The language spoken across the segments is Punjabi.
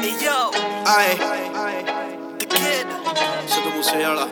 Aye, the kid. Sidhu Moosewala.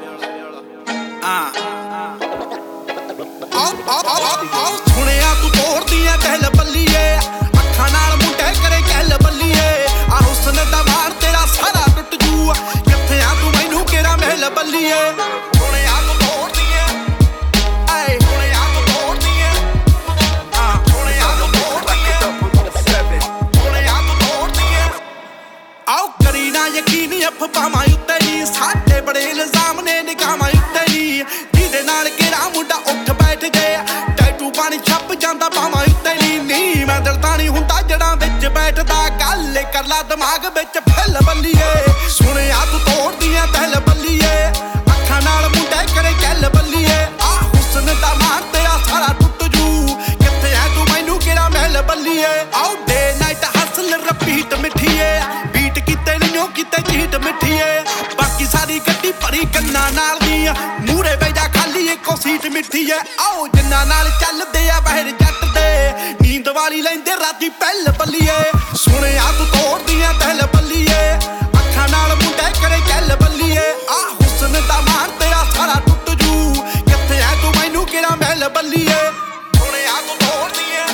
ਸੁਣਿਆ ਤੂੰ ਤੋੜਦੀ ਐ ਕਹਿਲ ਬੱਲੀਏ, ਅੱਖਾਂ ਨਾਲ ਮੁੰਡੇ ਕਰੇ ਕਹਿਲ ਬੱਲੀਏ। ਆ ਹੁਸਨ ਦਾ ਮਾਣ ਤੇਰਾ ਸਾਰਾ ਟੁੱਟ ਜੂ, ਕਿੱਥੇ ਆ ਤੂੰ ਮੈਨੂੰ ਕਿਹੜਾ ਮਹਿਲ ਬੱਲੀਏ। ਸੁਣਿਆ ਤੂੰ ਤੋੜਦੀ ਐ, ਆਏ ਸੁਣਿਆ ਤੂੰ ਤੋੜਦੀ ਐ, ਸੁਣਿਆ ਤੂੰ ਤੋੜਦੀ ਐ, ਸੁਣਿਆ ਤੂੰ ਤੋੜਦੀ ਐ। ਆਓ ਕਰੀ ਨਾ ਯਕੀਨ ਅਫਵਾਹਾਂ ਉੱਤੇ ਨੀ, ਸਾਡੇ ਬੜੇ ਇਲਜ਼ਾਮ ਨੇ ਨਿਗਾਹਾਂ ਉੱਤੇ ਨੀ। ਜਿਹਦੇ ਨਾਲ ਕਿਹੜਾ ਮੁੰਡਾ ਉੱਠ ਬੈਠ ਜੇ, ਟੈਟੂ ਪਾਣੀ ਛੱਪ ਜਾਂਦਾ ਬਾਹਾਂ ਉੱਤੇ ਨੀ। ਮੈਂ ਦਿਲ ਤਾਂ ਨੀ ਹੁੰਦਾ ਜੜਾਂ ਵਿੱਚ ਬੈਠਦਾ, ਗੱਲ ਕਰ ਲਾ ਦਿਮਾਗ ਵਿੱਚ ਫੈਲ ਬੱਲੀਏ। ਸੁਣਿਆ ਤੂੰ ਤੋੜਦੀ ਐ ਦਿਲ ਬੱਲੀਏ, ਅੱਖਾਂ ਨਾਲ ਮੁੰਡੇ ਕਰੇ ਗੱਲ ਬੱਲੀਏ। ਆ ਹੁਸਨ ਦਾ ਮਾਣ ਤੇਰਾ ਸਾਰਾ ਟੁੱਟ ਜੂ, ਕਿੱਥੇ ਐ ਤੂੰ ਮੈਨੂੰ ਕਿਹੜਾ ਮਹਿਲ ਬੱਲੀਏ। ਆਓ ਡੇ ਨਾਈਟ ਹਸਲ ਰਿਪੀਟ ਮਿੱਠੀਏ, ਬੀਟ ਕੀਤੇ ਨਹੀਂ ਕਿਤੇ ਚੀਟ ਮਿੱਠੀਏ। ਬਾਕੀ ਸਾਰੀ ਗੱਡੀ ਭਰੀ ਕੰਨਾਂ ਨਾਲ ਦੀ, ਮੂਹਰੇ ਬੈਜਾ ਖਾਲੀ ਇੱਕੋ ਸੀਟ ਮਿੱਠੀ ਐ। ਆਓ ਜਿੰਨਾਂ ਨਾਲ ਚੱਲਦੇ ਆ ਬਹਿਰ ਜੱਟ ਦੇ, ਨੀਂਦ ਵਾਲੀ ਲੈਂਦੇ ਰਾਤੀ ਪਹਿਲ ਬੱਲੀਏ। ਸੁਣਿਆ ਤੂੰ ਤੋੜਦੀ ਐ ਦਿਲ ਬੱਲੀਏ, ਅੱਖਾਂ ਨਾਲ ਮੁੰਡੇ ਕਰੇ ਗੱਲ ਬੱਲੀਏ। ਆ ਹੁਸਨ ਦਾ ਮਾਣ ਤੇਰਾ ਸਾਰਾ ਟੁੱਟ ਜੂ, ਕਿੱਥੇ ਐ ਤੂੰ ਮੈਨੂੰ ਕਿਹੜਾ ਮਹਿਲ ਬੱਲੀਏ। ਸੁਣਿਆ ਤੂੰ ਤੋੜਦੀ ਐ,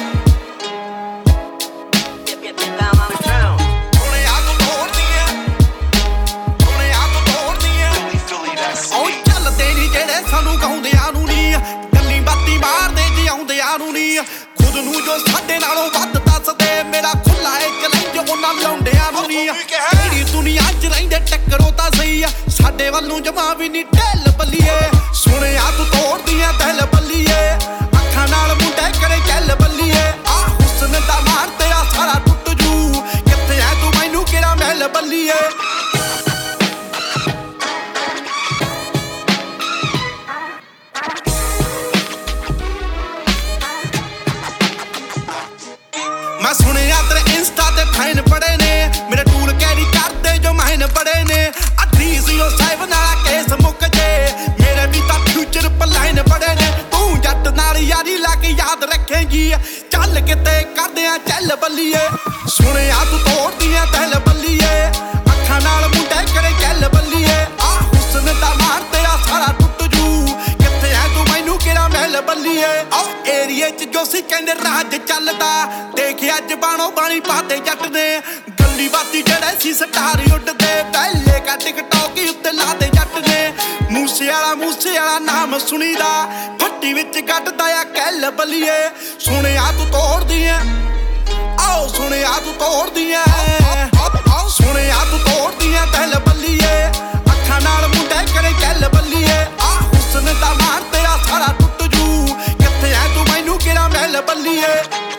ਸਾਨੂੰ ਗਾਉਂਦਿਆਂ ਨੂੰ ਨੀ, ਗੱਲੀ ਬਾਤੀ ਮਾਰਦੇ ਜਿਉਂਦਿਆਂ ਨੂੰ ਨੀ। ਖੁਦ ਨੂੰ ਜੋ ਸਾਡੇ ਨਾਲੋਂ ਵੱਧ ਦੱਸਦੇ, ਮੇਰਾ ਖੁੱਲਾ ਏ ਚੈਲੰਜ ਉਹਨਾਂ ਲਾਉਂਦਿਆਂ ਨੂੰ ਨੀ। ਕਿਹੜੀ ਦੁਨੀਆ 'ਚ ਰਹਿੰਦੇ ਟੱਕਰੋ ਤਾਂ ਸਹੀ, ਸਾਡੇ ਵੱਲੋਂ ਜਮਾ ਵੀ ਨੀ ਢਿੱਲ ਬੱਲੀਏ। ਸੁਣਿਆ ਤੂੰ ਤੋੜਦੀ ਐ ਦਿਲ ਬੱਲੀਏ, ਅੱਖਾਂ ਨਾਲ ਮੁੰਡੇ ਕਰੇ ਗੱਲ ਬੱਲੀਏ। ਆ ਹੁਸਨ ਦਾ ਮਾਣ ਤੇਰਾ ਸਾਰਾ ਟੁੱਟ ਜੂ, ਕਿੱਥੇ ਐ ਤੂੰ ਮੈਨੂੰ ਕਿਹੜਾ ਮਹਿਲ ਬੱਲੀਏ। ਮੈਂ ਸੁਣਿਆ ਤੇਰੇ ਇੰਸਟਾ ਤੇ ਫਾਈਨ ਬੜੇ ਨੇ, ਮੇਰੇ ਟੂਲ ਕੈਰੀ ਕਰਦੇ ਜੋ ਮਾਇਨ ਬੜੇ ਨੇ। ਆ 307 ਵਾਲਾ ਕੇਸ ਮੁੱਕ ਜੇ, ਮੇਰੇ ਵੀ ਤਾਂ ਫਿਊਚਰ ਪਲਾਈਨ ਬੜੇ ਨੇ। ਤੂੰ ਜੱਟ ਨਾਲ ਯਾਰੀ ਲਾ ਕੇ ਯਾਦ ਰੱਖੇਂਗੀ, ਚੱਲ ਕਿਤੇ ਕਰਦੇ ਆ ਚੱਲ ਬੱਲੀਏ। ਸੁਣਿਆ ਤੂੰ ਤੋੜਦੀ ਐ ਦਿਲ ਬੱਲੀਏ, ਅੱਖਾਂ ਨਾਲ ਮੁੰਡੇ ਕਰੇ ਗੱਲ ਬੱਲੀਏ। ਆ ਹੁਸਨ ਦਾ ਮਾਣ ਤੇਰਾ ਸਾਰਾ ਟੁੱਟ ਜੂ, ਕਿੱਥੇ ਐ ਤੂੰ ਮੈਨੂੰ ਕਿਹੜਾ ਮਹਿਲ ਬੱਲੀਏ। ਆਹ ਏਰੀਏ 'ਚ ਜੋ ਸੀ ਕਹਿੰਦੇ ਰਾਜ ਚੱਲਦਾ, ਦੇਖਿਆ ਅੱਜ ਬਾਣੋ ਬਾਣੀ ਪਾਤੇ ਜੱਟ ਨੇ। ਗੱਲੀ ਬਾਤੀ ਜਿਹੜੇ ਸੀ ਸਟਾਰ ਉੱਡਦੇ, ਪਹਿਲੇ ਕਾ ਟਿਕਟੌਕ ਉੱਤੇ ਲਾਦੇ ਜੱਟ ਨੇ। ਮੂਸੇਵਾਲਾ ਨਾਮ ਸੁਣੀਦਾ, ਫੱਟੀ ਵਿੱਚ ਕੱਢਦਾ ਆ ਕਹਿਲ ਬੱਲੀਏ। ਸੁਣਿਆ ਤੂੰ ਤੋੜਦੀ ਐ, ਆਓ ਸੁਣਿਆ ਤੂੰ ਤੋੜਦੀ ਐ, ਸੁਣਿਆ ਤੂੰ ਤੋੜਦੀ ਐ ਦਿਲ ਬੱਲੀਏ, ਅੱਖਾਂ ਨਾਲ ਮੁੰਡੇ ਕਰੇ ਗੱਲ ਬੱਲੀਏ। ਆ ਹੁਸਨ ਦਾ ਮਾਣ ਤੇਰਾ ਸਾਰਾ ਟੁੱਟ ਜੂ, ਕਿੱਥੇ ਐ ਤੂੰ ਮੈਨੂੰ ਕਿਹੜਾ ਮਹਿਲ ਬੱਲੀਏ।